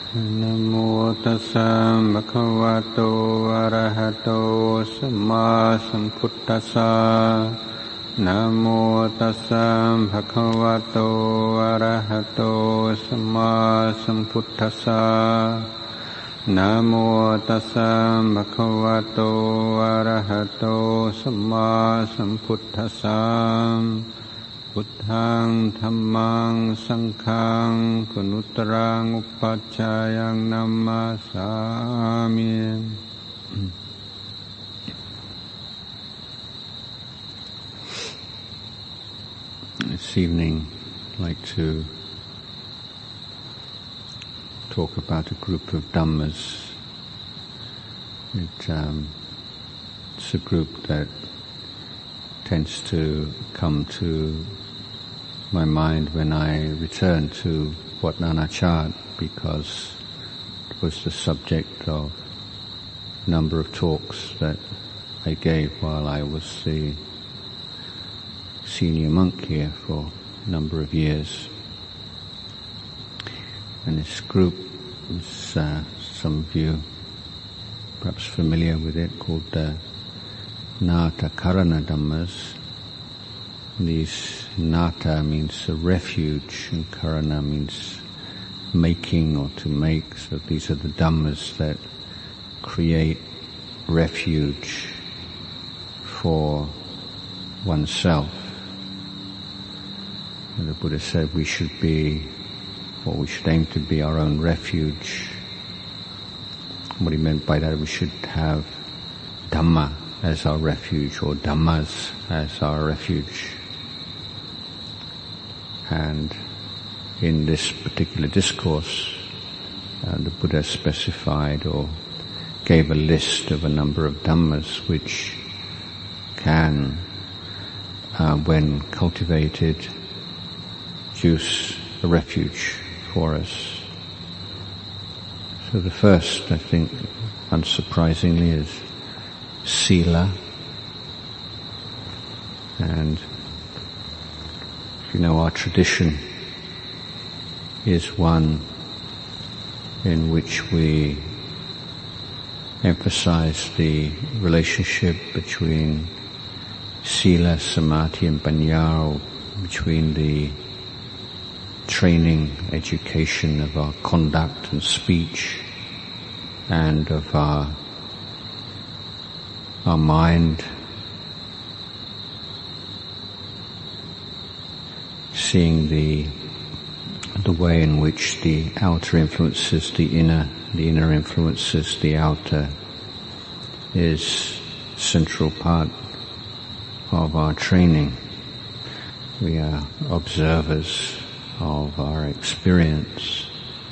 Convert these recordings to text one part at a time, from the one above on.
นะโมตัสสะภะคะวะโตอะระหะโตสัมมาสัมพุทธัสสะนะโมตัสสะภะคะวะโตอะระหะโตสัมมาสัมพุทธัสสะนะโมตัสสะภะคะวะโตอะระหะโตสัมมาสัมพุทธัสสะพุทธังธัมมังสังฆังกุณุตรังอุปัชฌายังนัมมาสามิ This evening I'd like to talk about a group of Dhammas. It's a group that tends to come to my mind when I return to Wat Nanachat, because it was the subject of a number of talks that I gave while I was the senior monk here for a number of years. And this group is, some of you perhaps familiar with it, called the Nata Karana Dhammas. These Nata means a refuge and Karana means making or to make. So these are the Dhammas that create refuge for oneself. And the Buddha said we should aim to be our own refuge. What he meant by that, we should have Dhamma as our refuge, or Dhammas as our refuge. And in this particular discourse, the Buddha specified or gave a list of a number of Dhammas which can, when cultivated, produce a refuge for us. So the first, I think, unsurprisingly, is Sila. And you know, our tradition is one in which we emphasize the relationship between Sila, Samadhi and Panya, or between the training, education of our conduct and speech and of our mind, seeing the way in which the outer influences the inner influences the outer, is central part of our training. We are observers of our experience.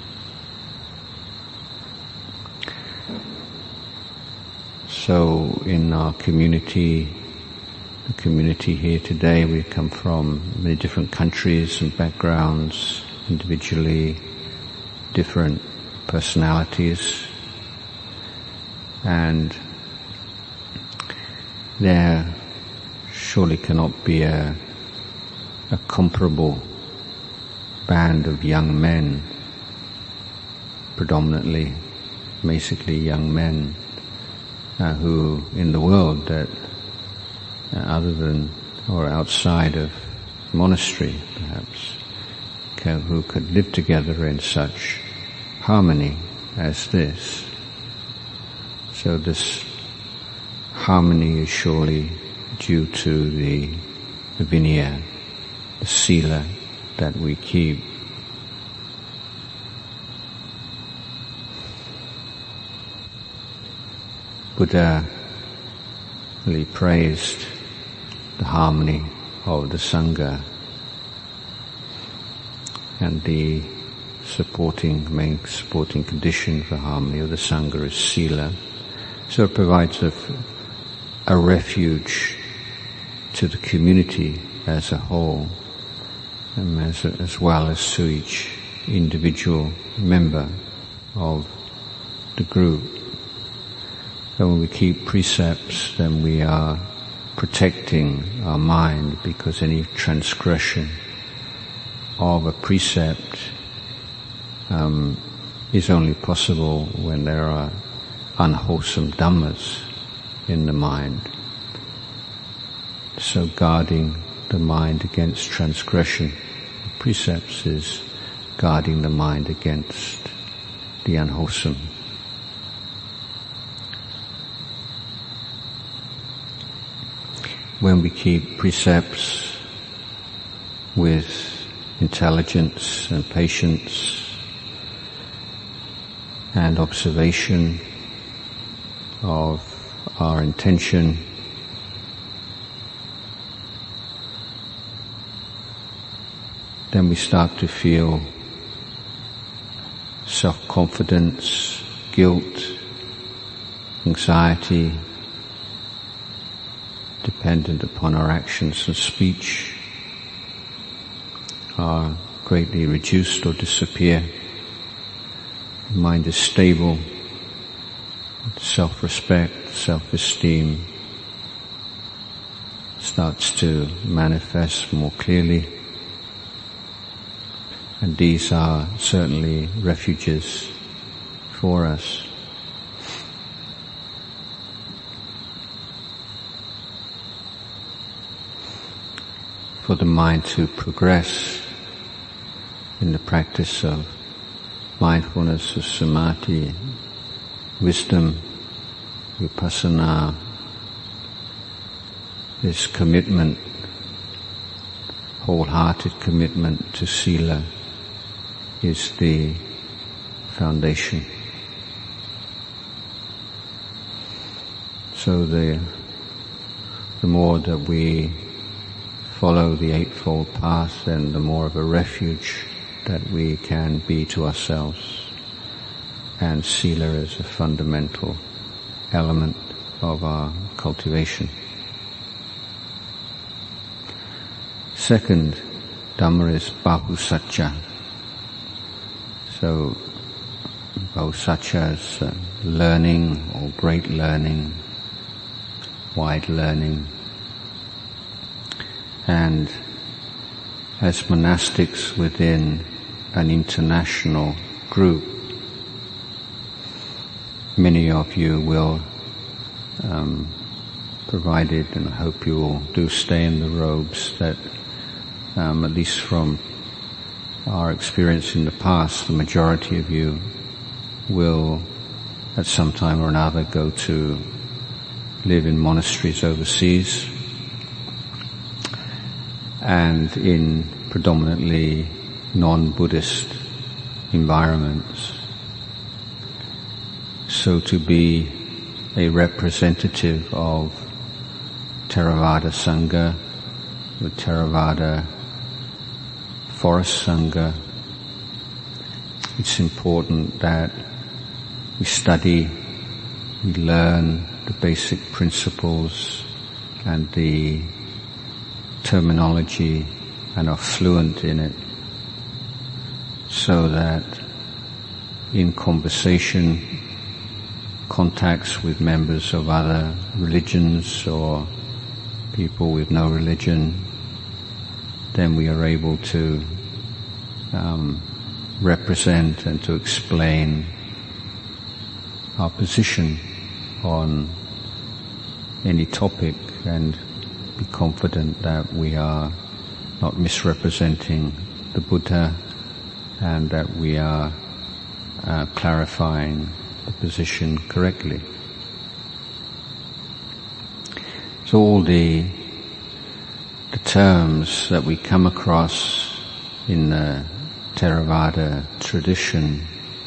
So in our community, the community here today, we come from many different countries and backgrounds, individually, different personalities, and there surely cannot be a comparable band of young men, predominantly, basically young men, who in the world that other than or outside of monastery perhaps, who could live together in such harmony as this. So this harmony is surely due to the vinaya, the sila that we keep. Buddha really praised the harmony of the Sangha, and the main supporting condition for harmony of the Sangha is Sila. So it provides a refuge to the community as a whole, and as well as to each individual member of the group. So when we keep precepts, then we are protecting our mind, because any transgression of a precept is only possible when there are unwholesome dhammas in the mind. So guarding the mind against transgression, precepts is guarding the mind against the unwholesome. When we keep precepts with intelligence and patience and observation of our intention, then we start to feel self-confidence, guilt, anxiety, dependent upon our actions and speech, are greatly reduced or disappear. The mind is stable, self-respect, self-esteem starts to manifest more clearly. And these are certainly refuges for us. For the mind to progress in the practice of mindfulness, of samadhi, wisdom, vipassana, this commitment, wholehearted commitment to sila, is the foundation. So the more that we follow the Eightfold Path, then the more of a refuge that we can be to ourselves. And sila is a fundamental element of our cultivation. Second Dhamma is bahusacca. So bahusacca is learning or great learning, wide learning. And as monastics within an international group, many of you will, provided, and I hope you all do stay in the robes, that at least from our experience in the past, the majority of you will at some time or another go to live in monasteries overseas and in predominantly non-Buddhist environments. So to be a representative of Theravada Sangha, the Theravada Forest Sangha, it's important that we study, we learn the basic principles and the terminology and are fluent in it, so that in conversation, contacts with members of other religions or people with no religion, then we are able to represent and to explain our position on any topic and be confident that we are not misrepresenting the Buddha and that we are clarifying the position correctly. So all the terms that we come across in the Theravada tradition,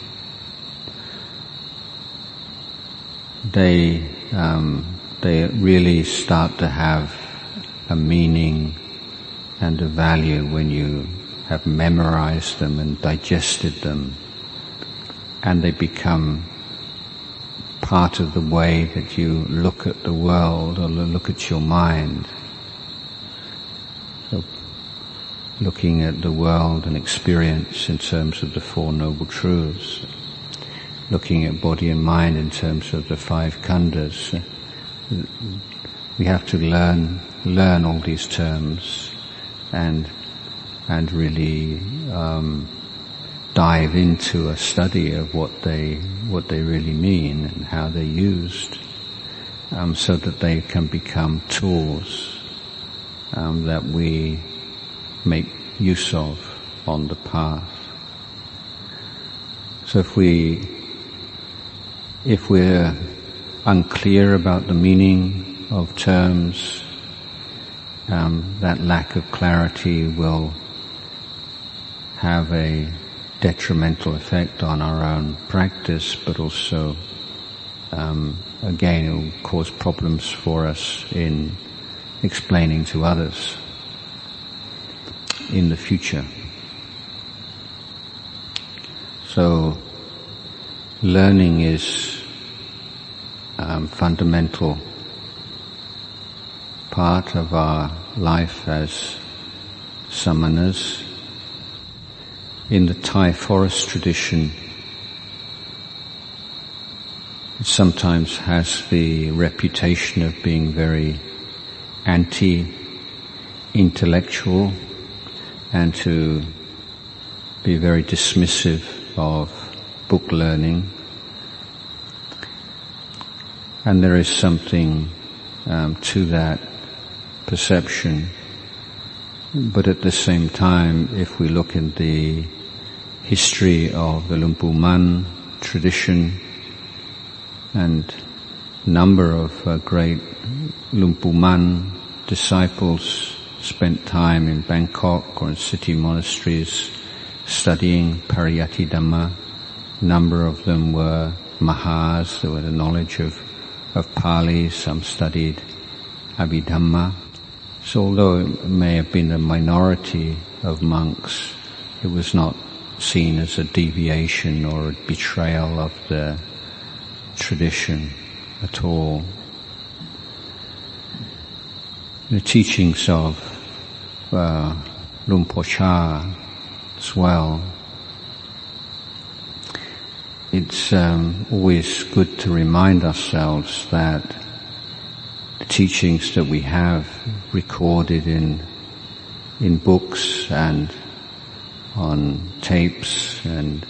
they really start to have a meaning and a value when you have memorized them and digested them, and they become part of the way that you look at the world or look at your mind. So, looking at the world and experience in terms of the Four Noble Truths, looking at body and mind in terms of the five khandhas. We have to learn all these terms and really dive into a study of what they really mean and how they're used, so that they can become tools that we make use of on the path. So if we're unclear about the meaning of terms, that lack of clarity will have a detrimental effect on our own practice, but also, again, it will cause problems for us in explaining to others in the future. So, learning is fundamental part of our life as samanas. In the Thai forest tradition, it sometimes has the reputation of being very anti-intellectual and to be very dismissive of book learning. And there is something to that perception. But at the same time, if we look in the history of the Luang Pu Man tradition, and number of great Luang Pu Man disciples spent time in Bangkok or in city monasteries studying Pariyatti Dhamma. Number of them were Mahas, they were the knowledge of Pali, some studied Abhidhamma. So although it may have been a minority of monks, it was not seen as a deviation or a betrayal of the tradition at all. The teachings of Luang Por Chah as well, it's always good to remind ourselves that the teachings that we have recorded in books and on tapes and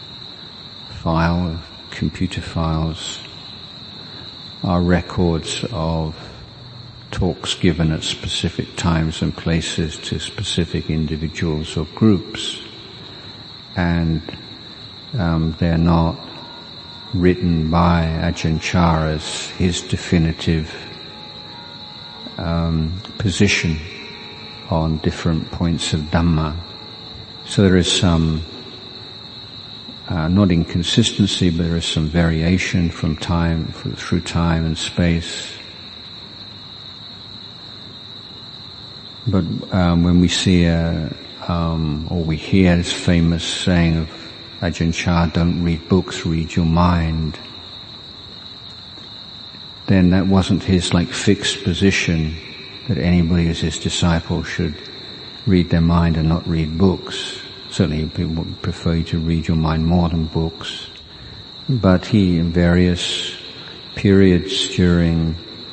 computer files are records of talks given at specific times and places to specific individuals or groups, and they're not written by Ajahn Chah as his definitive position on different points of Dhamma. So there is some not inconsistency, but there is some variation from through time and space. But when we see or we hear this famous saying of Ajahn Chah, "Don't read books, read your mind," then that wasn't his fixed position that anybody as his disciple should read their mind and not read books. Certainly people would prefer you to read your mind more than books. But he, in various periods during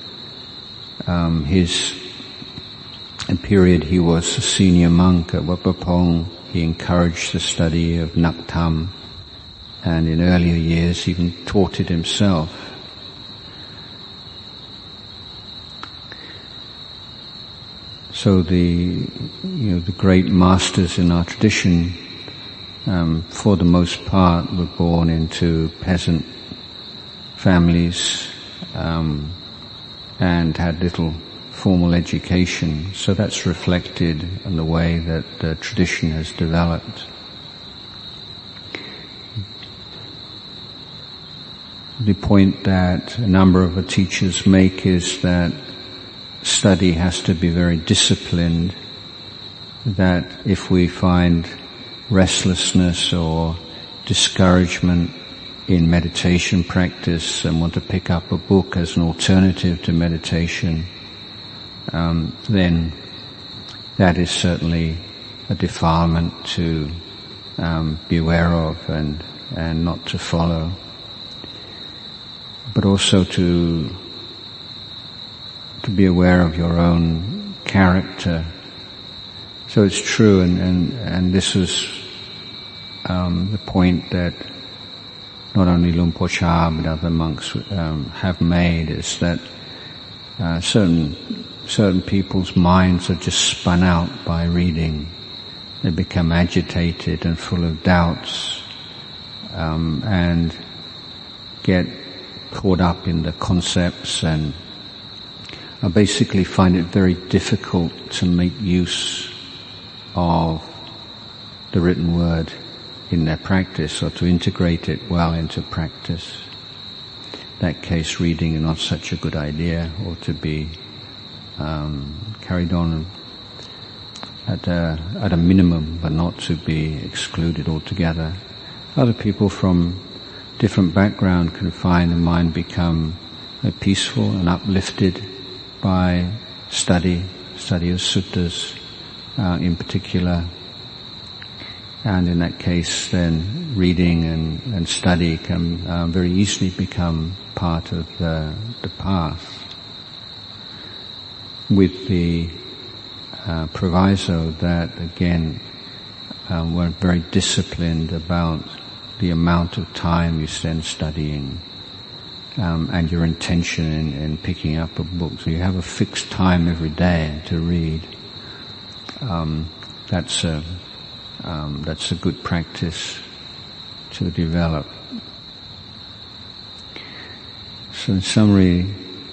his period he was a senior monk at Wat Pah Pong, he encouraged the study of Nak Tham, and in earlier years even taught it himself. So the great masters in our tradition, for the most part, were born into peasant families and had little formal education. So that's reflected in the way that the tradition has developed. The point that a number of the teachers make is that study has to be very disciplined, that if we find restlessness or discouragement in meditation practice and want to pick up a book as an alternative to meditation, then that is certainly a defilement to be aware of and not to follow. But also to be aware of your own character. So it's true, and this was the point that not only Luang Por Chah but other monks have made is that certain people's minds are just spun out by reading. They become agitated and full of doubts, and get caught up in the concepts, and I basically find it very difficult to make use of the written word in their practice, or to integrate it well into practice. In that case, reading is not such a good idea, or to be carried on at a minimum, but not to be excluded altogether. Other people from different background can find the mind become peaceful and uplifted by study of suttas in particular. And in that case, then reading and study can very easily become part of the path, with the proviso that, again, we're very disciplined about the amount of time you spend studying, and your intention in picking up a book. So you have a fixed time every day to read. That's a good practice to develop. So in summary,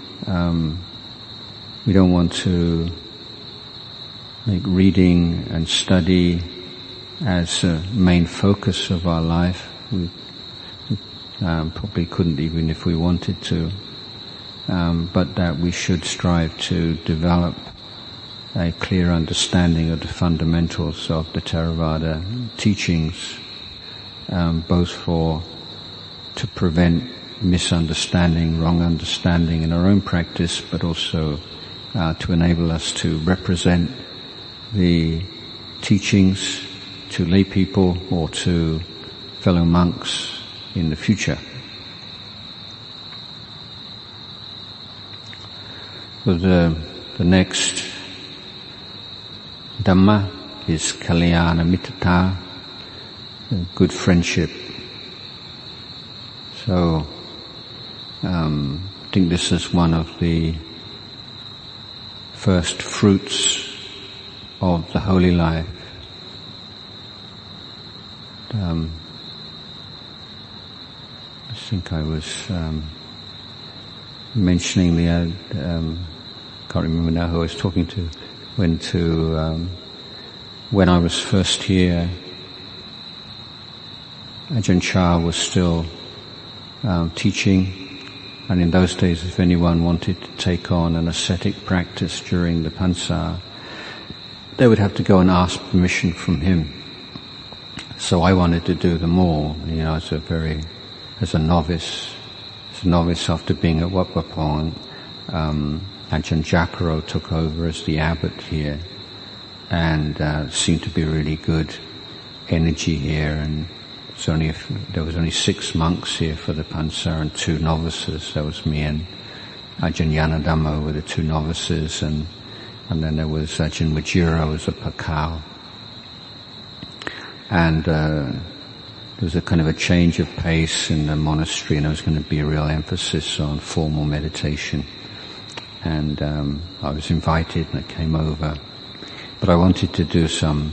we don't want to make reading and study as a main focus of our life. We probably couldn't even if we wanted to, but that we should strive to develop a clear understanding of the fundamentals of the Theravada teachings, both to prevent misunderstanding, wrong understanding in our own practice, but also to enable us to represent the teachings to lay people or to fellow monks in the future. So the next Dhamma is Kalyana Mittata, good friendship. So I think this is one of the first fruits of the holy life. I think I was mentioning can't remember now who I was talking to, when I was first here, Ajahn Chah was still teaching, and in those days if anyone wanted to take on an ascetic practice during the Pansar, they would have to go and ask permission from him. So I wanted to do them all, as a novice after being at Wat Pah Pong. Ajahn Jakaro took over as the abbot here, and seemed to be really good energy here, and there was only 6 monks here for the Pansar and 2 novices. That was me and Ajahn Yanadhammo were the 2 novices, and then there was Ajahn Majiro as a pakal. And there was a kind of a change of pace in the monastery, and there was going to be a real emphasis on formal meditation. And I was invited and I came over. But I wanted to do some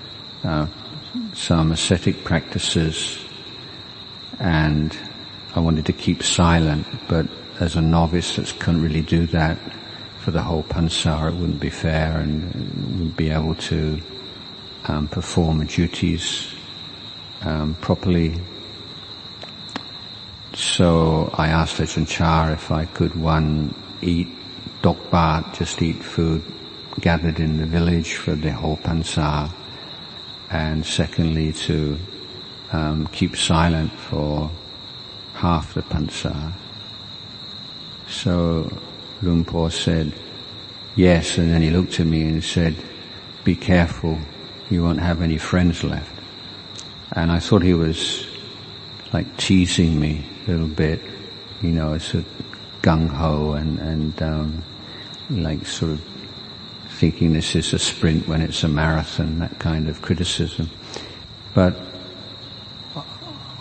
ascetic practices, and I wanted to keep silent, but as a novice that couldn't really do that for the whole Pansar, it wouldn't be fair, and wouldn't be able to perform duties properly. So I asked Ajahn Chah if I could, eat dokbat, just eat food gathered in the village for the whole Pansar, and secondly to keep silent for half the Pansar. So Luang Por said yes, and then he looked at me and said, "Be careful, you won't have any friends left." And I thought he was like teasing me a little bit, sort of gung-ho and like sort of thinking this is a sprint when it's a marathon, that kind of criticism. But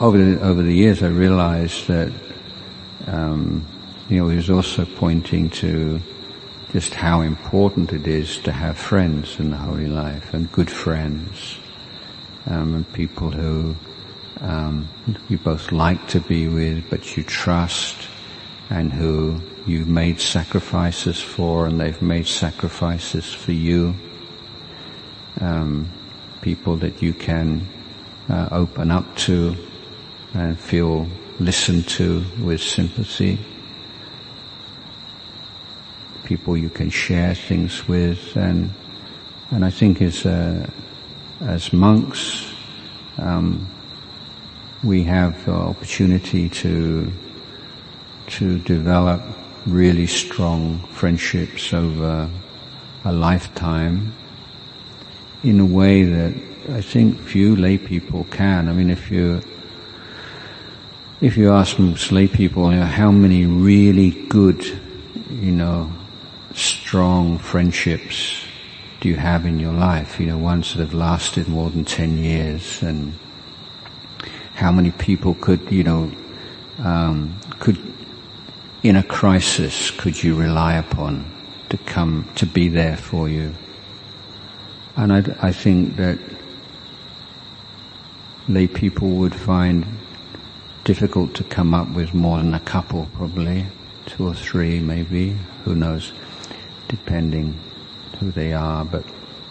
over the years I realized that, he was also pointing to just how important it is to have friends in the holy life, and good friends, and people who you both like to be with, but you trust, and who you've made sacrifices for, and they've made sacrifices for you. People that you can open up to and feel listened to with sympathy. People you can share things with, and I think as monks, we have the opportunity to develop really strong friendships over a lifetime in a way that I think few lay people can. I mean, if you ask most lay people, how many really good, strong friendships do you have in your life? Ones that have lasted more than 10 years, and how many people could in a crisis could you rely upon to be there for you? And I think that lay people would find difficult to come up with more than a couple, probably 2 or 3 maybe, who knows, depending who they are, but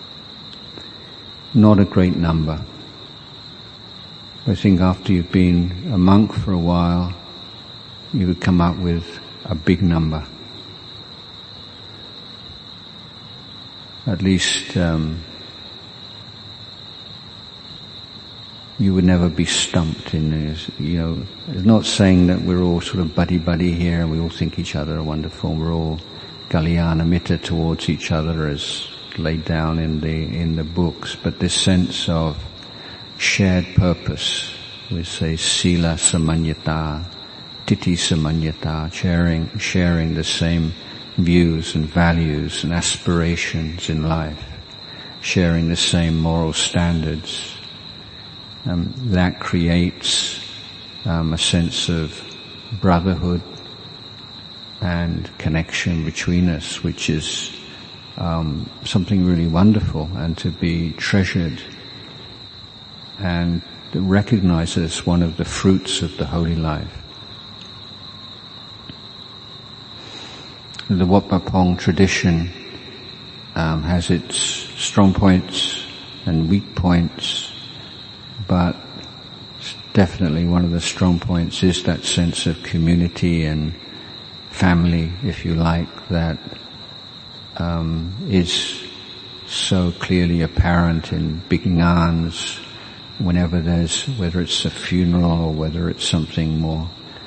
not a great number. I think after you've been a monk for a while, you would come up with a big number. At least you would never be stumped in this. It's not saying that we're all sort of buddy-buddy here and we all think each other are wonderful. We're all Kalyana Mitta towards each other as laid down in the books, but this sense of shared purpose, we say sila samanyata, titi samanyata, sharing the same views and values and aspirations in life, sharing the same moral standards. That creates a sense of brotherhood and connection between us, which is something really wonderful and to be treasured and recognized as one of the fruits of the holy life. The Wat Pah Pong tradition has its strong points and weak points, but definitely one of the strong points is that sense of community and family, if you like, that is so clearly apparent in big ngans, whenever whether it's a funeral or whether it's something more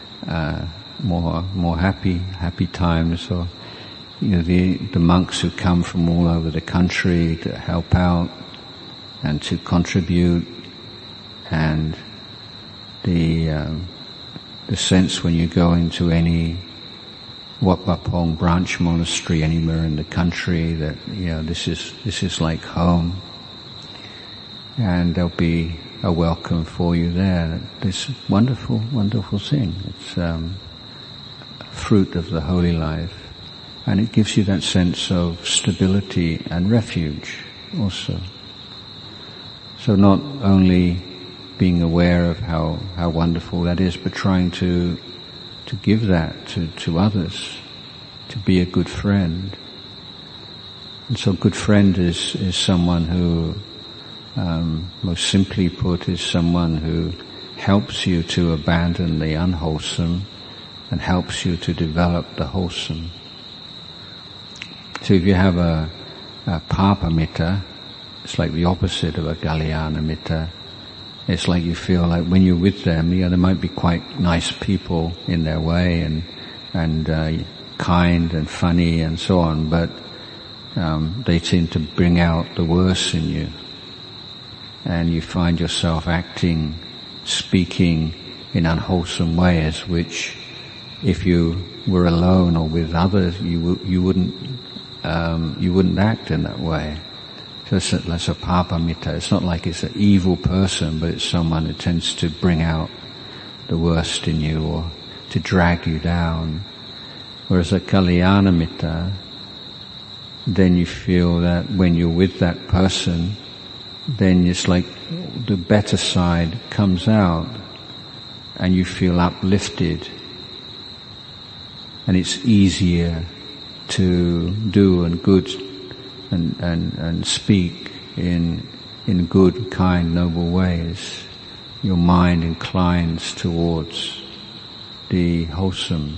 happy times, or the monks who come from all over the country to help out and to contribute, and the sense when you go into any Wat Pah Pong branch monastery anywhere in the country that this is like home, and there'll be a welcome for you there. This wonderful thing. It's fruit of the holy life, and it gives you that sense of stability and refuge also. So not only being aware of how wonderful that is, but trying to give that to others, to be a good friend. And so good friend is someone who, most simply put, is someone who helps you to abandon the unwholesome and helps you to develop the wholesome. So if you have a Papa Mitta, it's like the opposite of a Kalyana Mitta. It's like you feel like when you're with them, they might be quite nice people in their way and kind and funny and so on, but they tend to bring out the worst in you. And you find yourself acting, speaking in unwholesome ways, which if you were alone or with others, you wouldn't act in that way. So that's a Papa Mitta. It's not like it's an evil person, but it's someone who tends to bring out the worst in you or to drag you down. Whereas a Kalyanamitta, then you feel that when you're with that person, then it's like the better side comes out and you feel uplifted, and it's easier to do and good and speak in good, kind, noble ways. Your mind inclines towards the wholesome.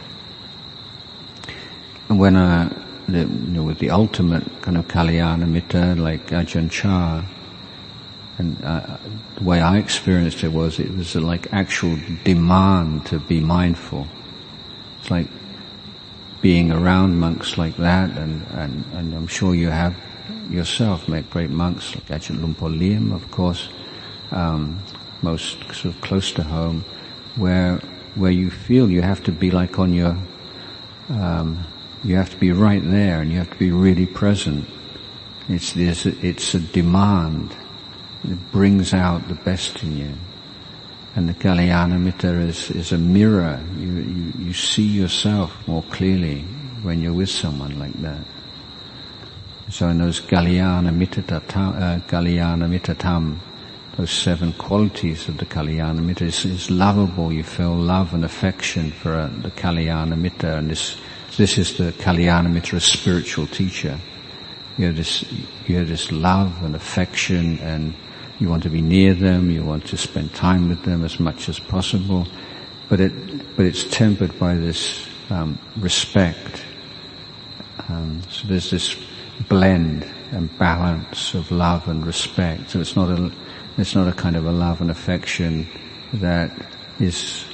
And when with the ultimate kind of Kalyanamitta, like Ajahn Chah, and the way I experienced it was like actual demand to be mindful. It's like being around monks like that, and I'm sure you have yourself met great monks like Ajahn Luang Por Liam, of course, most sort of close to home, where you feel you have to be like on your, you have to be right there, and you have to be really present. It's a demand. It brings out the best in you. And the Kalyanamitta is a mirror. You see yourself more clearly when you're with someone like that. So in those Kalyanamittatam, those 7 qualities of the Kalyanamitta is lovable. You feel love and affection for the Kalyanamitta, and this is the Kalyanamitta, a spiritual teacher. You have this love and affection, and you want to be near them, you want to spend time with them as much as possible, but it's tempered by this respect. So there's this blend and balance of love and respect. So it's not a kind of a love and affection that is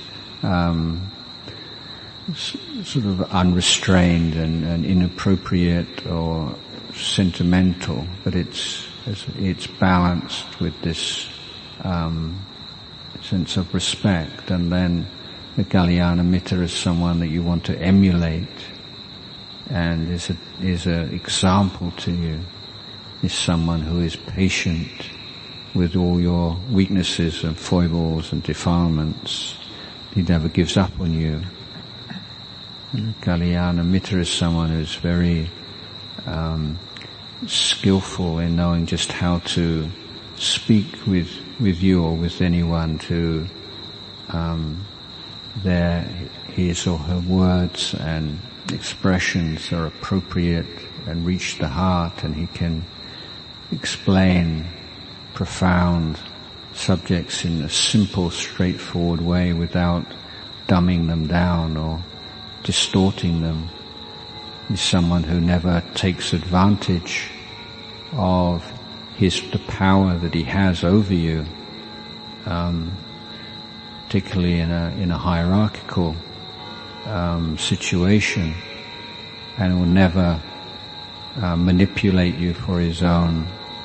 sort of unrestrained and inappropriate or sentimental, but it's balanced with this sense of respect. And then the Kalyanamitta is someone that you want to emulate, and is an example to you. Is someone who is patient with all your weaknesses and foibles and defilements. He never gives up on you. And Kalyanamitta is someone who's very skillful in knowing just how to speak with you or with anyone to his or her words and expressions are appropriate and reach the heart, and he can explain profound subjects in a simple, straightforward way without dumbing them down or distorting them. He's someone who never takes advantage of the power that he has over you, particularly in a hierarchical situation, and will never manipulate you for his own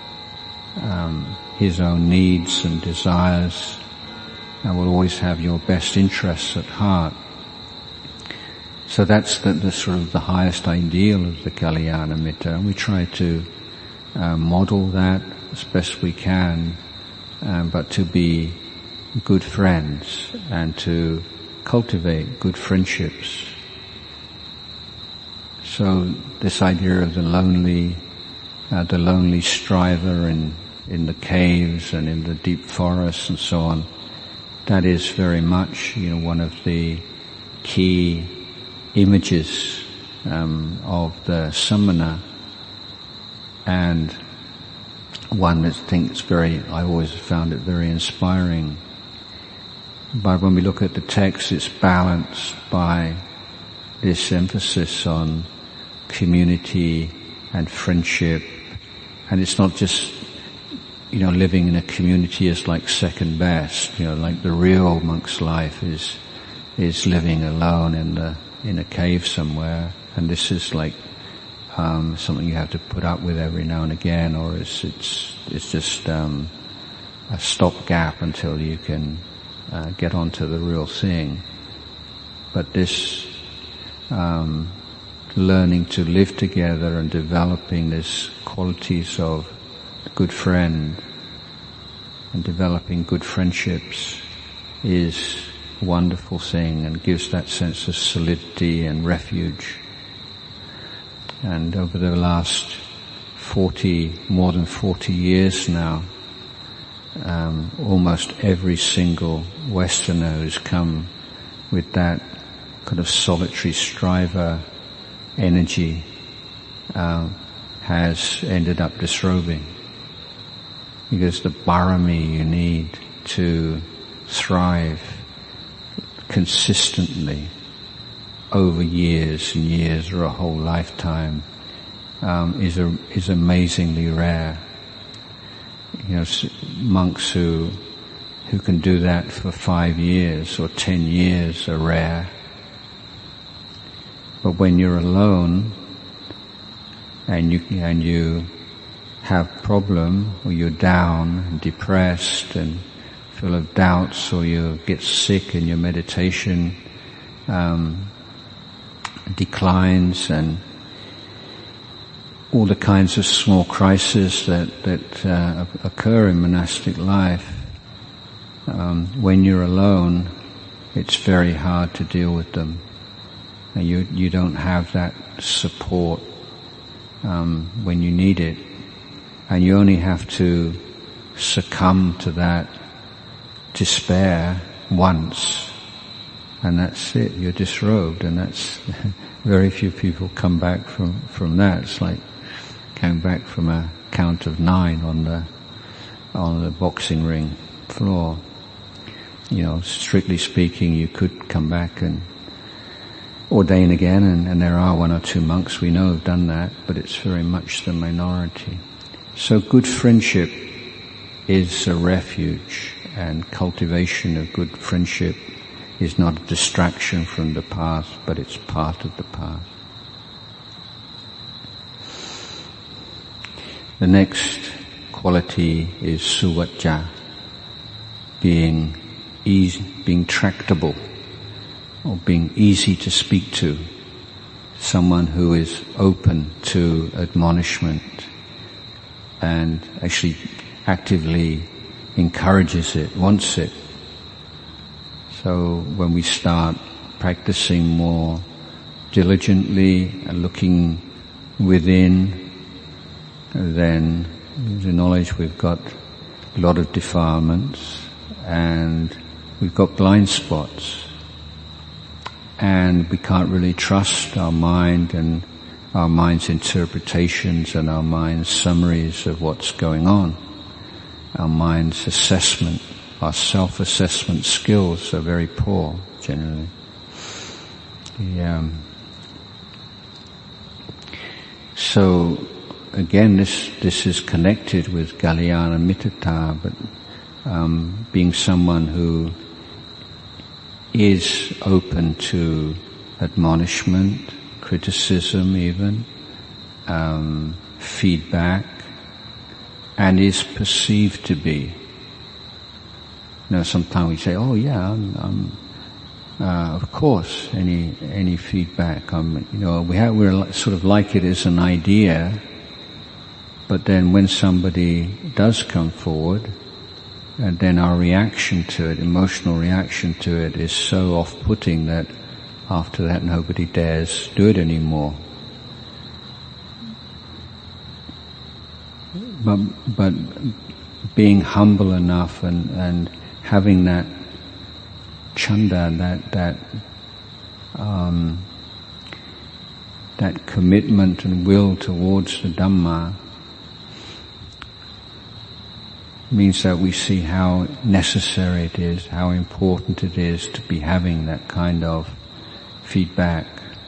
needs and desires, and will always have your best interests at heart. So that's the sort of the highest ideal of the Kalyanamitta, and we try to model that as best we can, but to be good friends and to cultivate good friendships. So this idea of the lonely striver in the caves and in the deep forests and so on, that is very much, one of the key images of the samana, and one that I always found it very inspiring. But when we look at the text, it's balanced by this emphasis on community and friendship, and it's not just living in a community is like second best. Like the real monk's life is living alone in a cave somewhere, and this is like something you have to put up with every now and again, or it's just a stopgap until you can get onto the real thing. But this learning to live together and developing these qualities of a good friend and developing good friendships is wonderful thing and gives that sense of solidity and refuge. And over the last more than 40 years now, almost every single Westerner who's come with that kind of solitary striver energy has ended up disrobing. Because the barami you need to thrive consistently over years and years or a whole lifetime is amazingly rare. You know, monks who can do that for 5 years or 10 years are rare. But when you're alone and you have problem, or you're down and depressed and full of doubts, or you get sick and your meditation declines, and all the kinds of small crises that occur in monastic life, when you're alone, it's very hard to deal with them. And you don't have that support when you need it. And you only have to succumb to that despair once, and that's it. You're disrobed, and that's very few people come back from that. It's like coming back from a count of 9 on the boxing ring floor. You know, strictly speaking, you could come back and ordain again, and there are 1 or 2 monks we know have done that, but it's very much the minority. So good friendship is a refuge, and cultivation of good friendship is not a distraction from the path, but it's part of the path. The next quality is suvacha, being tractable, or being easy to speak to, someone who is open to admonishment and actually actively encourages it, wants it. So when we start practicing more diligently and looking within, then the knowledge we've got a lot of defilements and we've got blind spots, and we can't really trust our mind and our mind's interpretations and our mind's summaries of what's going on. Our mind's assessment, our self-assessment skills are very poor generally. So again, this is connected with Kalyana Mitrata, but being someone who is open to admonishment, criticism even, feedback, and is perceived to be. You know, sometimes we say, "Oh yeah, of course, any feedback." We're sort of like it as an idea, but then when somebody does come forward, and then our reaction to it, emotional reaction to it, is so off-putting that after that nobody dares do it anymore. But being humble enough and having that chanda, that commitment and will towards the Dhamma, means that we see how necessary it is, how important it is to be having that kind of feedback.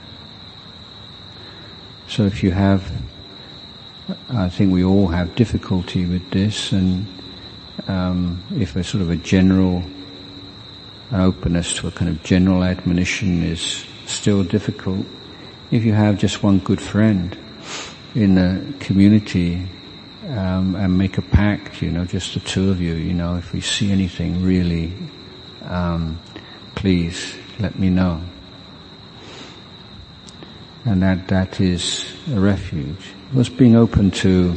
So if you have, I think we all have difficulty with this, and if a sort of an openness to a kind of general admonition is still difficult, if you have just one good friend in the community, and make a pact, just the two of you, if we see anything really, please let me know. And that is a refuge. Because being open to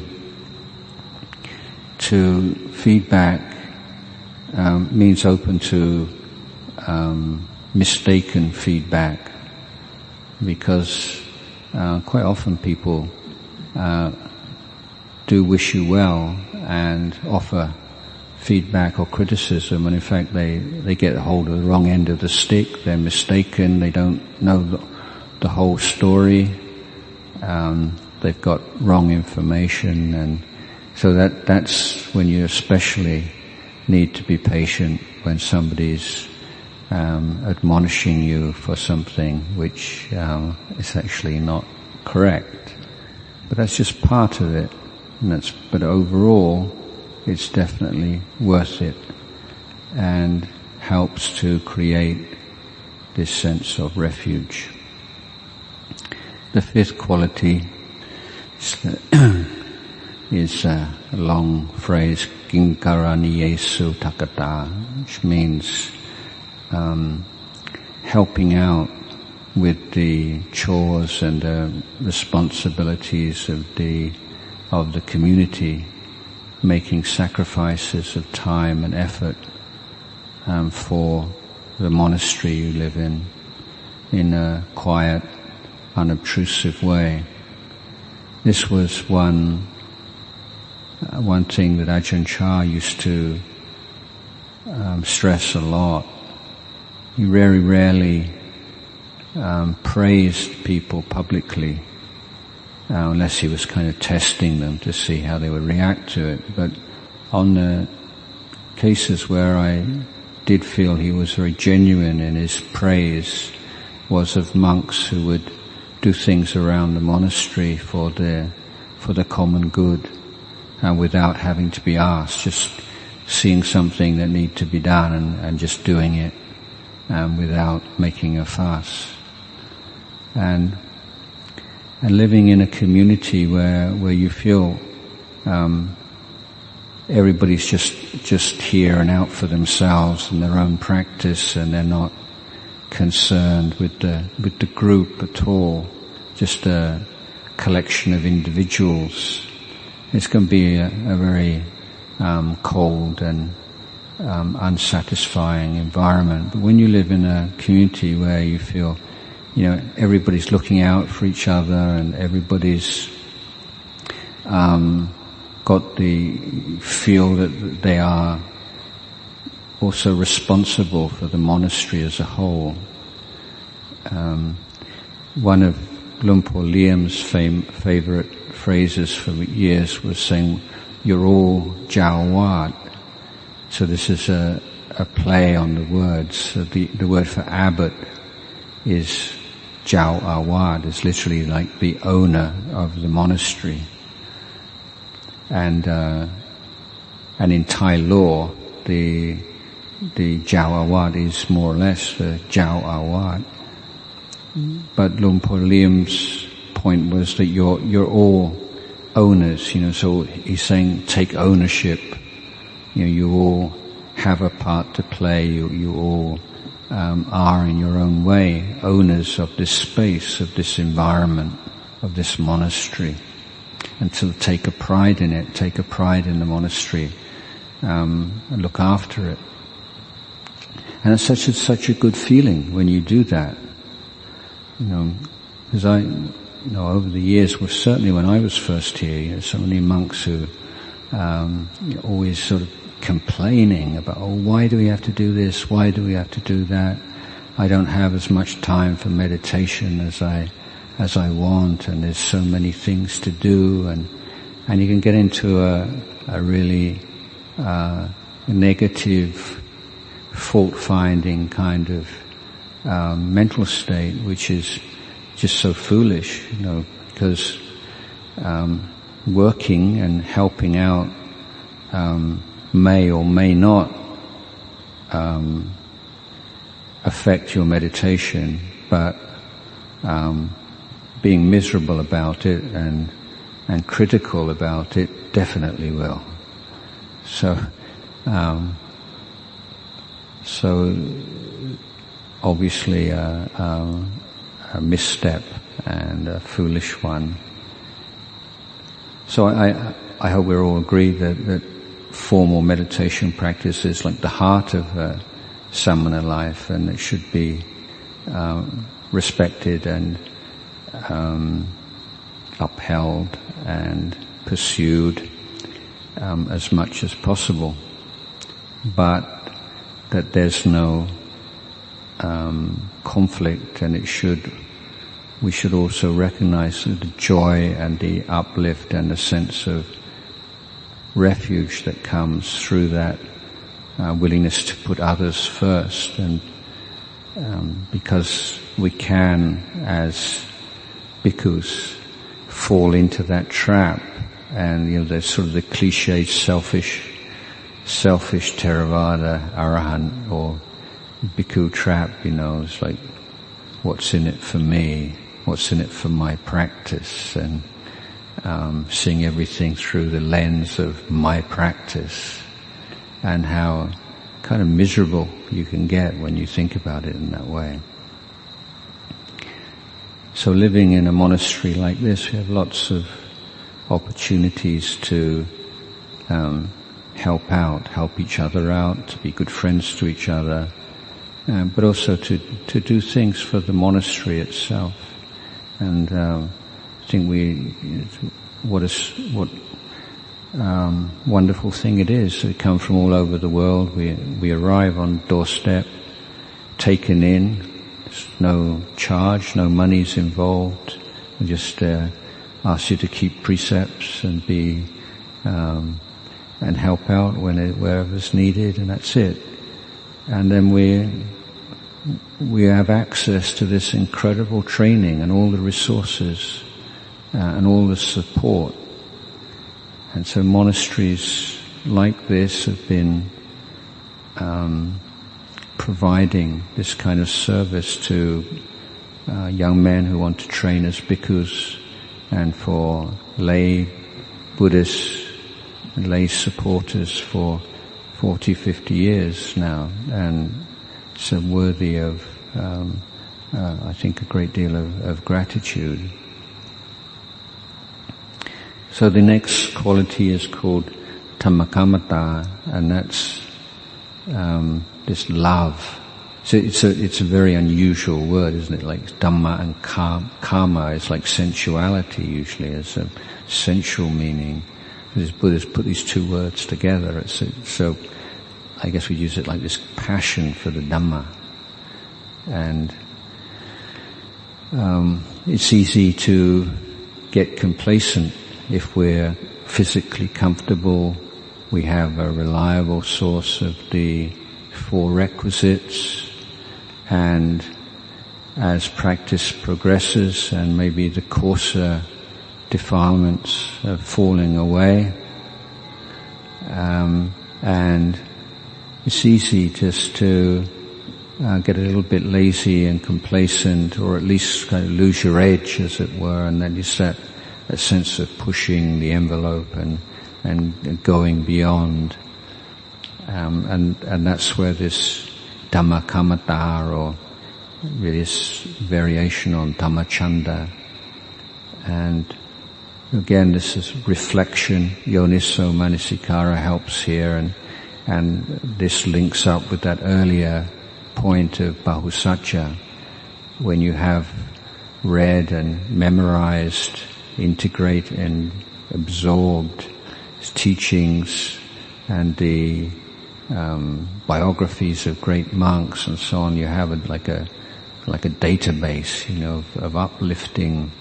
feedback means open to mistaken feedback, because quite often people do wish you well and offer feedback or criticism, and in fact they get hold of the wrong end of the stick. They're mistaken. They don't know the whole story. They've got wrong information, and so that's when you especially need to be patient when somebody's admonishing you for something which is actually not correct. But that's just part of it, but overall it's definitely worth it and helps to create this sense of refuge. The fifth quality is a long phrase, Kinkaraniyesu Takata, which means helping out with the chores and the responsibilities of the community, making sacrifices of time and effort for the monastery you live in a quiet, unobtrusive way. This was one thing that Ajahn Chah used to stress a lot. He very rarely praised people publicly, unless he was kind of testing them to see how they would react to it. But on the cases where I did feel he was very genuine in his praise was of monks who would do things around the monastery for the common good, without having to be asked, just seeing something that needed to be done and just doing it without making a fuss. And living in a community where you feel everybody's just here and out for themselves and their own practice, and they're not concerned with the group at all, just a collection of individuals. It's going to be a very cold and unsatisfying environment. But when you live in a community where you feel, everybody's looking out for each other, and everybody's got the feel that they are also responsible for the monastery as a whole. One of Luang Por Liam's favorite phrases for years was saying, "You're all Jawad." So this is a play on the words. So the word for abbot is Jawad, is literally like the owner of the monastery. And in Thai law, the Jawad is more or less the Jawad. But Luang Por Liam's point was that you're all owners, so he's saying take ownership. You all have a part to play, you all are in your own way owners of this space, of this environment, of this monastery. And to take a pride in it, take a pride in the monastery, and look after it. And it's such a good feeling when you do that. Because over the years, certainly when I was first here, so many monks who always sort of complaining about, why do we have to do this? Why do we have to do that? I don't have as much time for meditation as I want, and there's so many things to do, and you can get into a really negative, fault-finding kind of mental state, which is just so foolish, because working and helping out may or may not affect your meditation, but being miserable about it and critical about it definitely will. So obviously a misstep and a foolish one. So I hope we're all agreed that formal meditation practice is like the heart of samana life, and it should be respected and upheld and pursued as much as possible, but that there's no conflict, and we should also recognize the joy and the uplift and the sense of refuge that comes through that willingness to put others first. And because we can, as bhikkhus, fall into that trap, and there's sort of the cliched selfish Theravada arahant or bhikkhu trap. It's like, what's in it for me? What's in it for my practice? And seeing everything through the lens of my practice, and how kind of miserable you can get when you think about it in that way. So living in a monastery like this, we have lots of opportunities to help each other out, to be good friends to each other, but also to do things for the monastery itself. And I think what wonderful thing it is. We come from all over the world. We arrive on doorstep, taken in. There's no charge, no money's involved. We just ask you to keep precepts and be and help out wherever's needed, and that's it. And then we have access to this incredible training and all the resources and all the support. And so monasteries like this have been providing this kind of service to young men who want to train as bhikkhus, and for lay Buddhists and lay supporters for 40, 50 years now. And it's worthy of, I think, a great deal of gratitude. So the next quality is called Dhammakamata, and that's this love. So it's a very unusual word, isn't it? Like Dhamma and Kama is like sensuality usually, as a sensual meaning. Because Buddhists put these two words together. So I guess we use it like this passion for the Dhamma. And it's easy to get complacent if we're physically comfortable. We have a reliable source of the 4 requisites, and as practice progresses and maybe the coarser defilements are falling away, and it's easy just to get a little bit lazy and complacent, or at least kind of lose your edge, as it were, and then just that sense of pushing the envelope and going beyond. And that's where this Dhammakamata, or really this variation on Dhammachanda, and again this is reflection, Yoniso Manasikara helps here, and this links up with that earlier point of Bahusacca. When you have read and memorized, integrate and absorbed teachings and the biographies of great monks and so on, you have like a database, of uplifting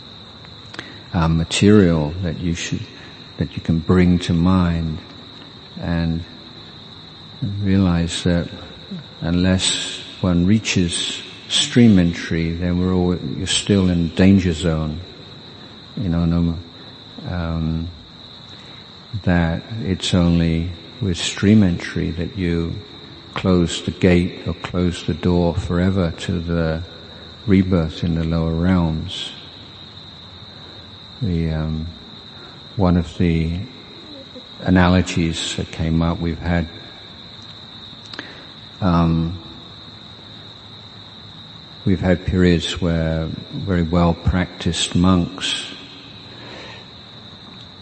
material that you can bring to mind, and realize that unless one reaches stream entry, then you're still in danger zone. That it's only with stream entry that you close the gate or close the door forever to the rebirth in the lower realms. One of the analogies that came up, we've had periods where very well practiced monks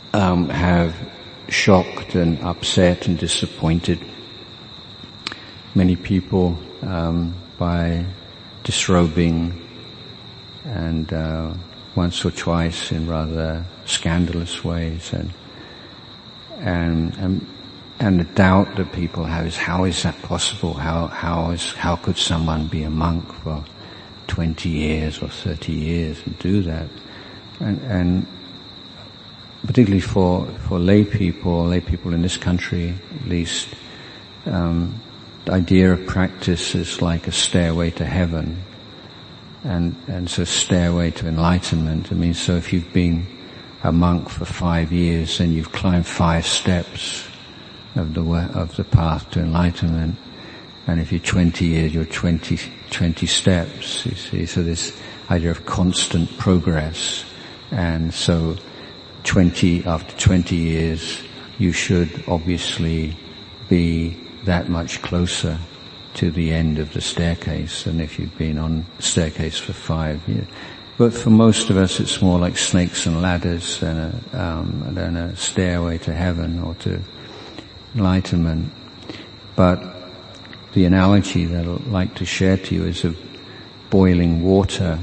have shocked and upset and disappointed many people by disrobing and once or twice in rather scandalous ways, and the doubt that people have is, how is that possible? How could someone be a monk for 20 years or 30 years and do that? And particularly for lay people in this country at least, the idea of practice is like a stairway to heaven, and so stairway to enlightenment. I mean, so if you've been a monk for 5 years, then you've climbed 5 steps of the path to enlightenment. And if you're 20 years, you're 20 steps, you see. So this idea of constant progress. And so after 20 years, you should obviously be that much closer to the end of the staircase than if you've been on the staircase for 5 years. But for most of us, it's more like snakes and ladders than a stairway to heaven or to enlightenment. But the analogy that I'd like to share to you is of boiling water.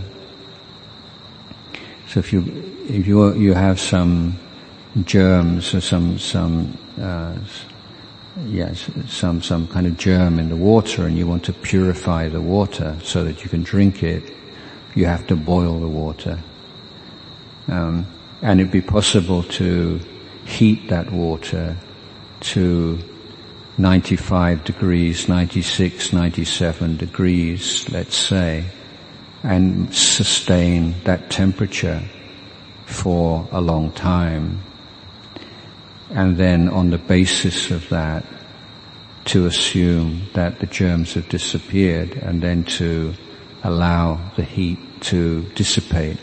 So if you have some germs or some kind of germ in the water, and you want to purify the water so that you can drink it, you have to boil the water. And it'd be possible to heat that water to 95 degrees, 96, 97 degrees, let's say, and sustain that temperature for a long time. And then on the basis of that, to assume that the germs have disappeared, and then to allow the heat to dissipate.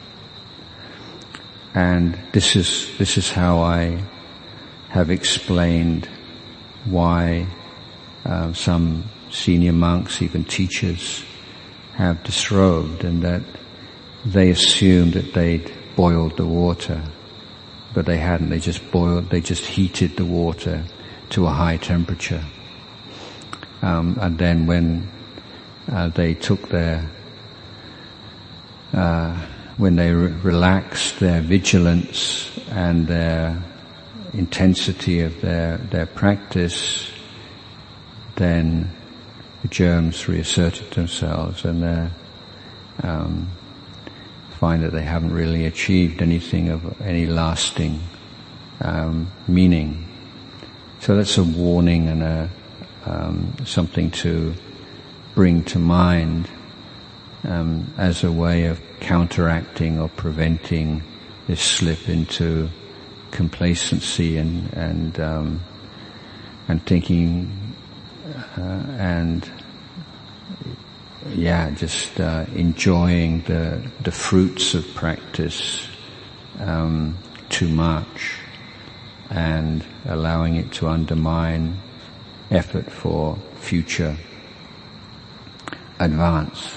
And this is how I have explained why some senior monks, even teachers, have disrobed, and that they assumed that they'd boiled the water, but they hadn't. They just heated the water to a high temperature. And then when they took when they relaxed their vigilance and their intensity of their practice, then the germs reasserted themselves, and they find that they haven't really achieved anything of any lasting meaning. So that's a warning and something to bring to mind as a way of counteracting or preventing this slip into complacency and thinking just enjoying the fruits of practice too much, and allowing it to undermine effort for future advance.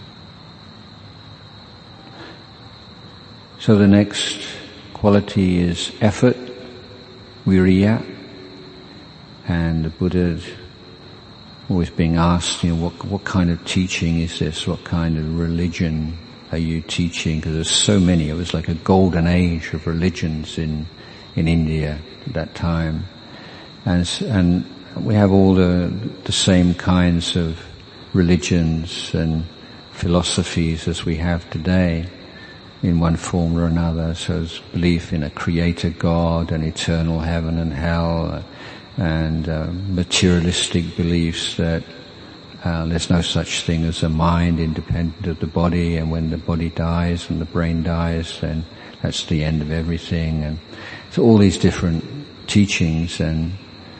So the next quality is effort, viriya, and the Buddha's always being asked, what kind of teaching is this? What kind of religion are you teaching? Because there's so many. It was like a golden age of religions in India at that time, and we have all the same kinds of religions and philosophies as we have today, in one form or another. So it's belief in a creator God, an eternal heaven and hell, and materialistic beliefs that there's no such thing as a mind independent of the body, and when the body dies and the brain dies, then that's the end of everything. And so all these different teachings, and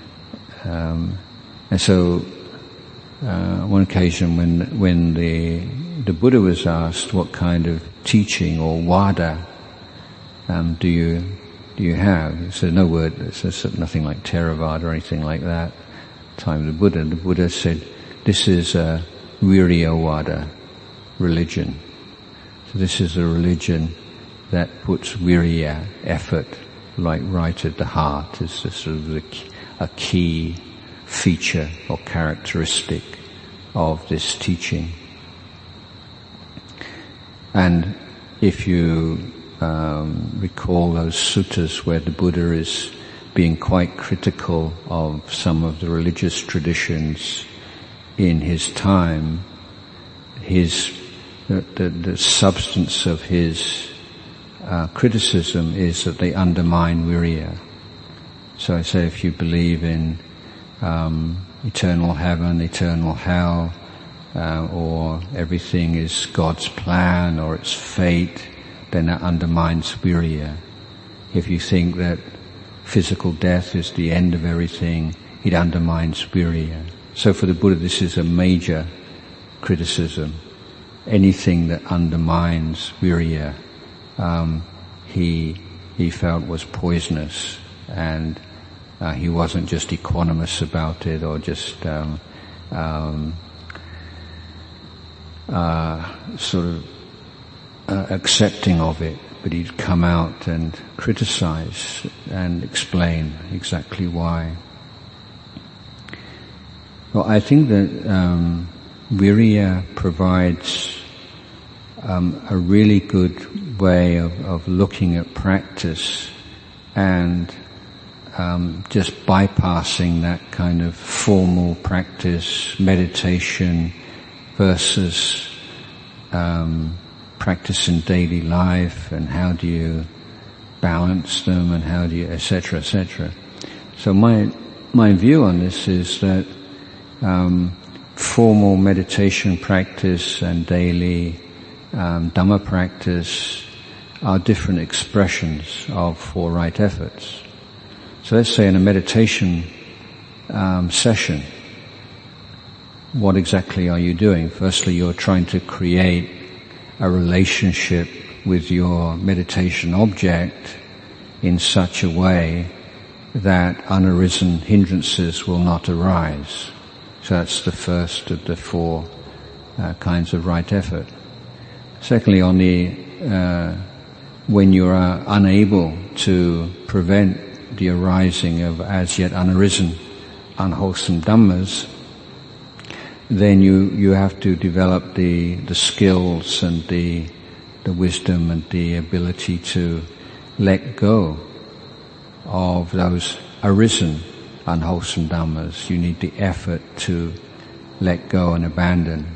so one occasion when the Buddha was asked, what kind of teaching or wada do you have? He said, no word, it's nothing like Theravada or anything like that. Time of the Buddha said, this is a Virya-wada religion. So this is a religion that puts virya, effort, right at the heart. It's sort of a key feature or characteristic of this teaching. And if you recall those suttas where the Buddha is being quite critical of some of the religious traditions in his time, the substance of his criticism is that they undermine viriya. So I say, if you believe in eternal heaven, eternal hell, or everything is God's plan or it's fate, then that undermines viriya. If you think that physical death is the end of everything, it undermines viriya. So for the Buddha, this is a major criticism. Anything that undermines viriya, he felt was poisonous, and he wasn't just equanimous about it or just sort of accepting of it, but he'd come out and criticize and explain exactly why. Well, I think that viriya provides a really good way of looking at practice and just bypassing that kind of formal practice, meditation versus practice in daily life, and how do you balance them, and how do you, etc., etc. So my view on this is that formal meditation practice and daily Dhamma practice are different expressions of Four Right Efforts. So let's say in a meditation session, what exactly are you doing? Firstly, you're trying to create a relationship with your meditation object in such a way that unarisen hindrances will not arise. So that's the first of the four kinds of right effort. Secondly, on the when you are unable to prevent the arising of as yet unarisen unwholesome dhammas, then you have to develop the skills and the wisdom and the ability to let go of those arisen unwholesome dhammas. You need the effort to let go and abandon.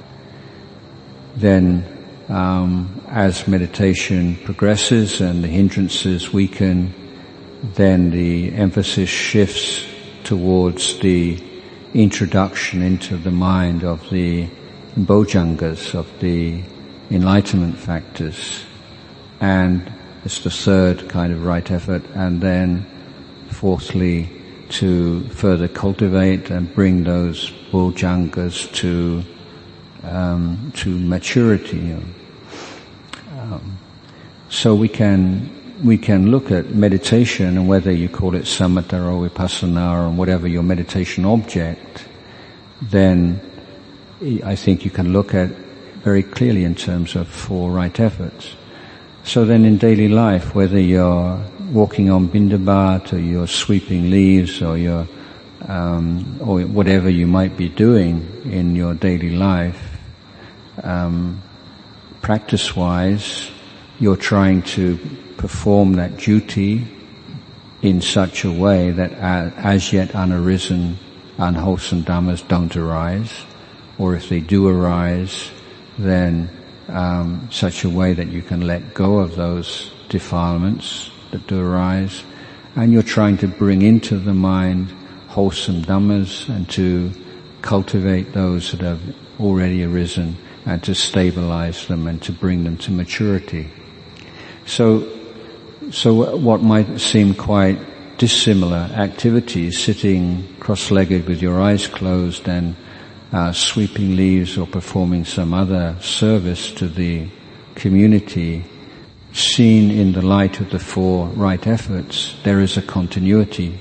Then as meditation progresses and the hindrances weaken, then the emphasis shifts towards the introduction into the mind of the bojjhangas, of the enlightenment factors, and it's the third kind of right effort. And then fourthly, to further cultivate and bring those bojjhangas to maturity. So we can look at meditation, and whether you call it samatha or vipassana or whatever your meditation object, then I think you can look at very clearly in terms of four right efforts. So then in daily life, whether you're walking on bindabat or you're sweeping leaves or you're or whatever you might be doing in your daily life, practice-wise, you're trying to perform that duty in such a way that as yet unarisen unwholesome dhammas don't arise, or if they do arise, then such a way that you can let go of those defilements that do arise, and you're trying to bring into the mind wholesome dhammas and to cultivate those that have already arisen and to stabilize them and to bring them to maturity. So what might seem quite dissimilar activities, sitting cross-legged with your eyes closed and sweeping leaves or performing some other service to the community, seen in the light of the four right efforts, there is a continuity.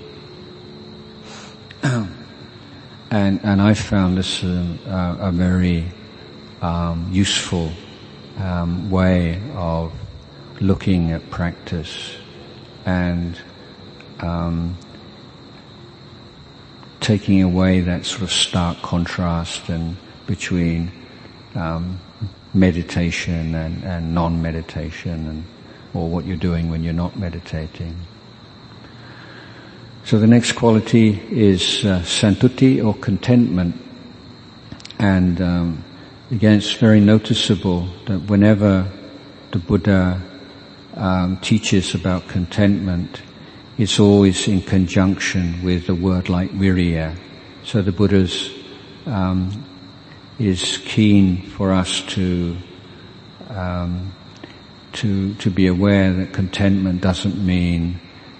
And I found this a very useful way of looking at practice, and taking away that sort of stark contrast and between meditation and non-meditation, or what you're doing when you're not meditating. So the next quality is santuti, or contentment. And again, it's very noticeable that whenever the Buddha teaches about contentment, it's always in conjunction with a word like viriya. So the Buddha's is keen for us to be aware that contentment doesn't mean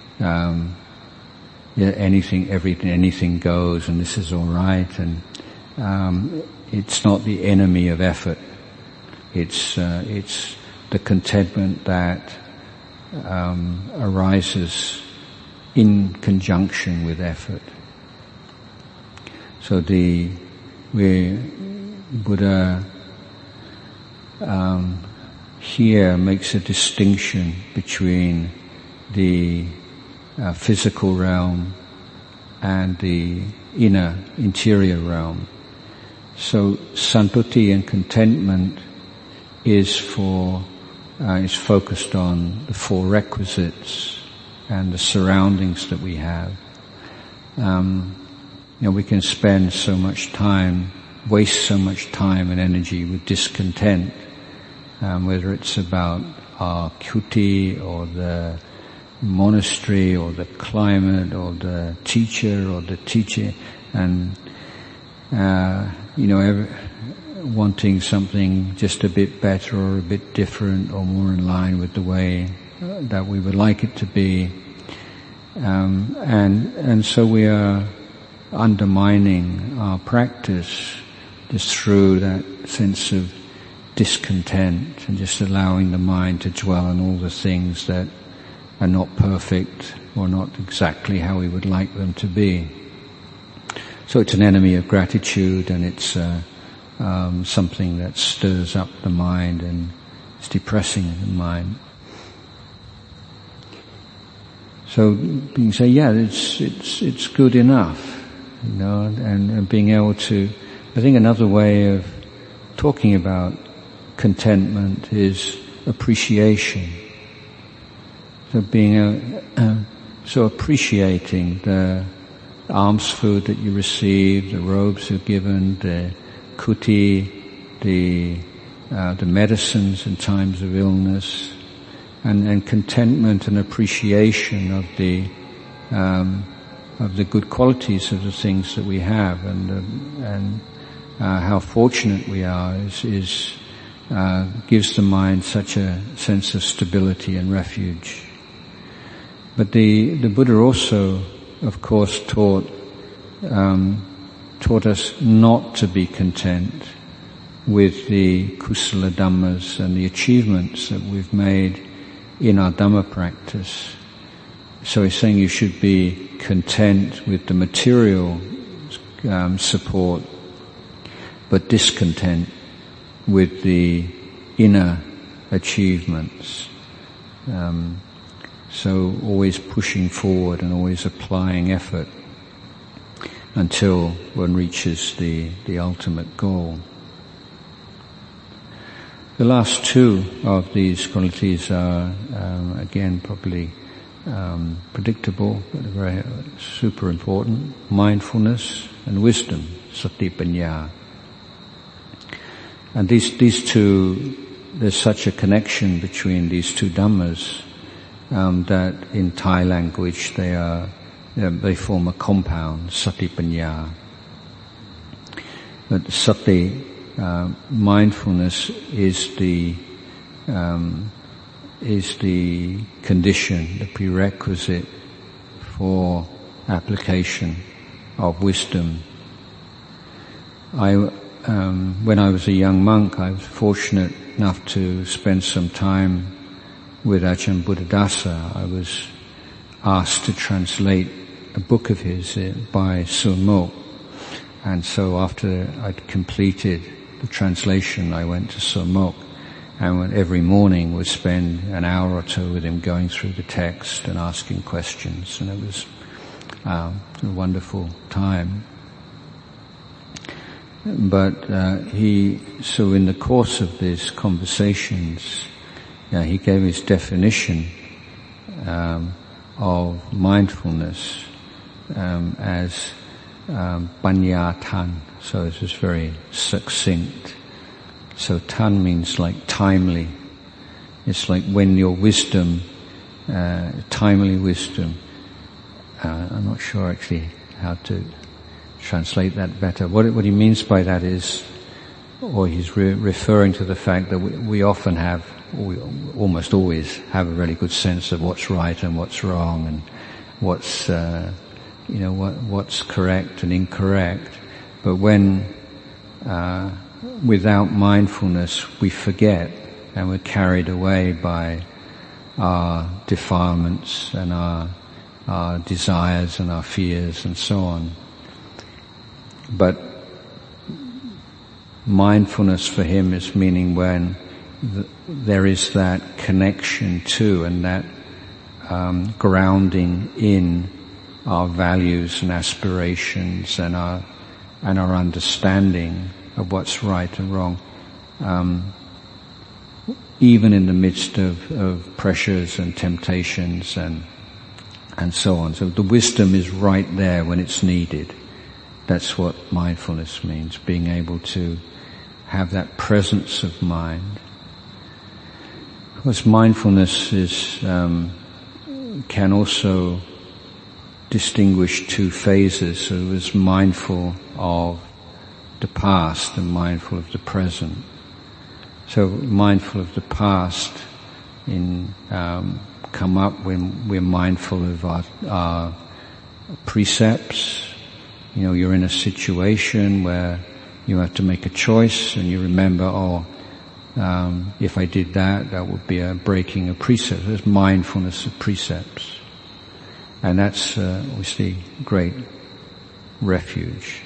anything goes and this is all right, and it's not the enemy of effort. It's the contentment that arises in conjunction with effort. So Buddha here makes a distinction between the physical realm and the interior realm. So santuti and contentment is focused on the four requisites and the surroundings that we have. We can spend so much time, waste so much time and energy with discontent, whether it's about our kuti or the monastery or the climate or the teacher or the teaching, and wanting something just a bit better or a bit different or more in line with the way that we would like it to be, and so we are undermining our practice just through that sense of discontent and just allowing the mind to dwell on all the things that are not perfect or not exactly how we would like them to be. So it's an enemy of gratitude, and it's something that stirs up the mind and it's depressing the mind. So you can say, yeah, it's good enough, and being able to. I think another way of talking about contentment is appreciation. So appreciating the alms food that you receive, the robes you're given, the kuti, the medicines in times of illness, and contentment and appreciation of the good qualities of the things that we have, and how fortunate we are gives the mind such a sense of stability and refuge. But the Buddha also, of course, taught us not to be content with the kusala dhammas and the achievements that we've made in our Dhamma practice. So he's saying you should be content with the material support, but discontent with the inner achievements. So always pushing forward and always applying effort until one reaches the ultimate goal. The last two of these qualities are, again, probably predictable, but very super important: mindfulness and wisdom, sati panya. And these two, there's such a connection between these two dhammas that in Thai language they form a compound, sati panya. But sati, mindfulness, is the condition, the prerequisite for application of wisdom. When I was a young monk, I was fortunate enough to spend some time with Ajahn Buddhadasa. I was asked to translate a book of his by Sun Mok. And so after I'd completed the translation, I went to Sun Mok, and every morning would spend an hour or two with him going through the text and asking questions. And a wonderful time. But so in the course of these conversations, he gave his definition of mindfulness as panya tan. So this is very succinct. So tan means like timely. It's like when your wisdom, timely wisdom. I'm not sure actually how to translate that better. What he means by that is, or he's referring to the fact that we often have, we almost always have a really good sense of what's right and what's wrong, and what's what's correct and incorrect. But when without mindfulness we forget and we're carried away by our defilements and our desires and our fears and so on. But mindfulness for him is meaning when there is that connection to and that grounding in our values and aspirations and our understanding of what's right and wrong, even in the midst of pressures and temptations and so on. So the wisdom is right there when it's needed. That's what mindfulness means, being able to have that presence of mind. Because mindfulness can also distinguish two phases. So it was mindful of the past and mindful of the present. So mindful of the past come up when we're mindful of our precepts. You're in a situation where you have to make a choice and you remember, if I did that would be a breaking of precepts. There's mindfulness of precepts. And that's obviously great refuge.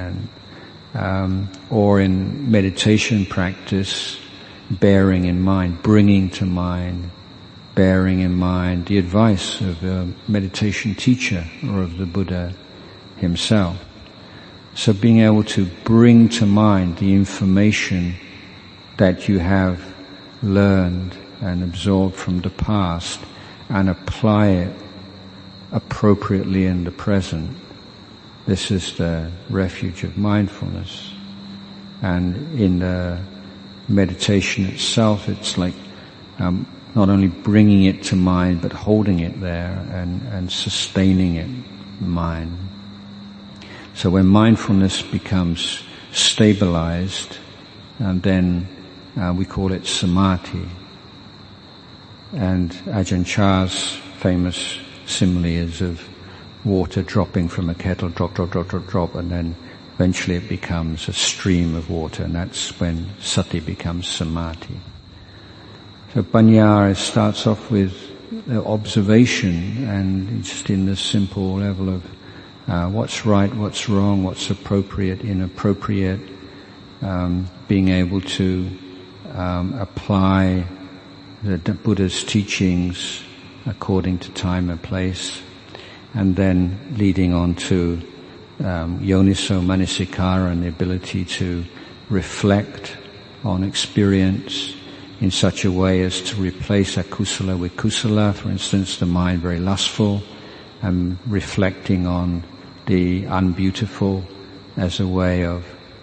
Or in meditation practice, bearing in mind, bringing to mind, bearing in mind the advice of a meditation teacher or of the Buddha himself. So being able to bring to mind the information that you have learned and absorbed from the past and apply it appropriately in the present. This is the refuge of mindfulness. And in the meditation itself, it's like not only bringing it to mind, but holding it there and sustaining it in mind. So when mindfulness becomes stabilized, and then we call it samadhi. And Ajahn Chah's famous simile is of water dropping from a kettle, drop, drop, drop, drop, drop, and then eventually it becomes a stream of water, and that's when sati becomes samadhi. So panya starts off with observation, and just in the simple level of what's right, what's wrong, what's appropriate, inappropriate, being able to apply the Buddha's teachings according to time and place, and then leading on to yoniso manasikara and the ability to reflect on experience in such a way as to replace akusala with kusala. For instance, the mind very lustful, and reflecting on the unbeautiful as a way of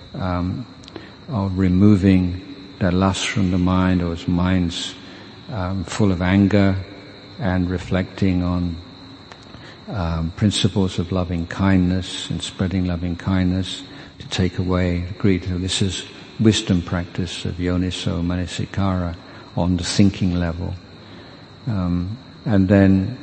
removing the lust from the mind, or as mind's full of anger, and reflecting on principles of loving kindness and spreading loving kindness to take away greed. So this is wisdom practice of yoniso manasikara on the thinking level. And then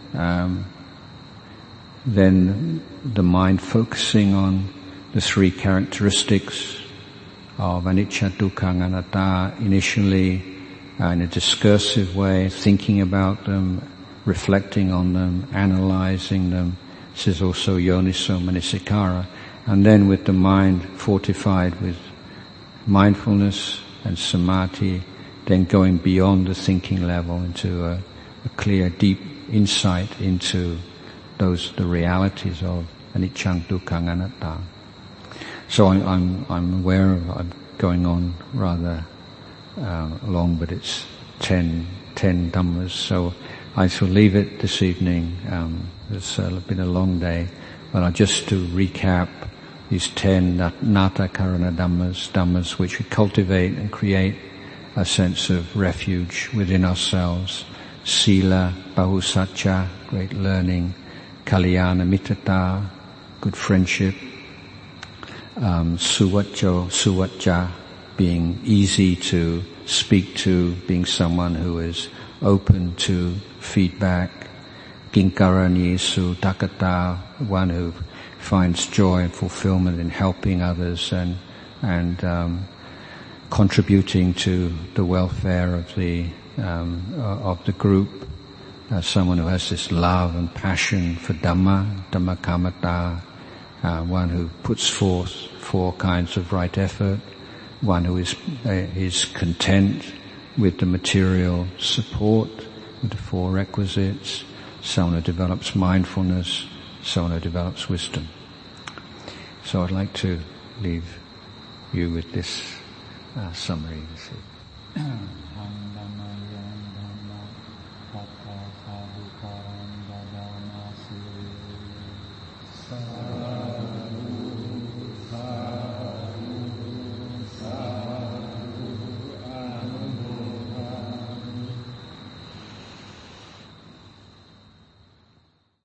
the mind focusing on the three characteristics of anicca, dukkha, and anatta, initially in a discursive way, thinking about them, reflecting on them, analyzing them. This is also yoniso manasikara. And then with the mind fortified with mindfulness and samadhi, then going beyond the thinking level into a clear, deep insight into those the realities of anicca, dukkha, anatta. So I'm aware of, I'm going on rather long, but it's 10 Dhammas, so I shall leave it this evening. It's been a long day, but just to recap these 10 Nata Karana Dhammas which would cultivate and create a sense of refuge within ourselves. Sila, Bahusacca, great learning, Kalyana Mitrata, good friendship, Suvacha, being easy to speak to, being someone who is open to feedback, Kinkaraniyesu Dakata, one who finds joy and fulfillment in helping others and contributing to the welfare of the group, someone who has this love and passion for Dhamma Kamata, one who puts forth 4 kinds of right effort, one who is content with the material support, with the 4 requisites, someone who develops mindfulness, someone who develops wisdom. So I'd like to leave you with this summary.